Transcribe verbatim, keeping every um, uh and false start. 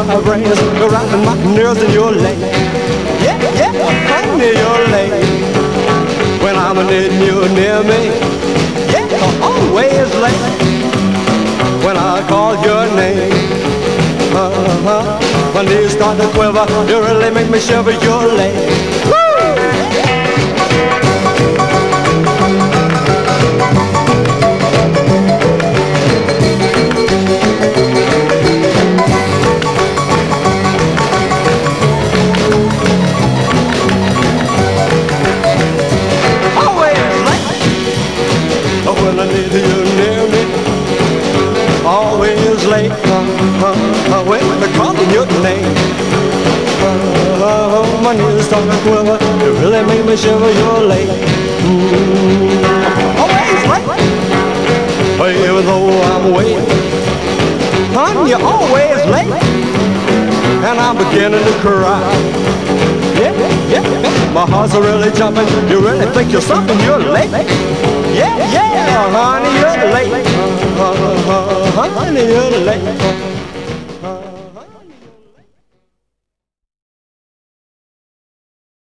my brains, you're riding my nerves and you're late. Yeah, yeah, honey, you're late. When I'm needing you near me, yeah, you're always late. When I call your name, uh-huh, my knees start to quiver, you really make me shiver, you're late. Woo! When I need you near me, always late. Uh, uh, uh, when they're calling your name, uh, uh, my knees start to quiver. You really make me shiver. You're late. Mm, always late. But even though I'm waiting, hon, you're always late, and I'm beginning to cry. Yeah, yeah, yeah. My heart's really jumping. You really think you're something? You're late. Yeah, yeah, honey, you're late. Uh, uh, uh, honey, you're late.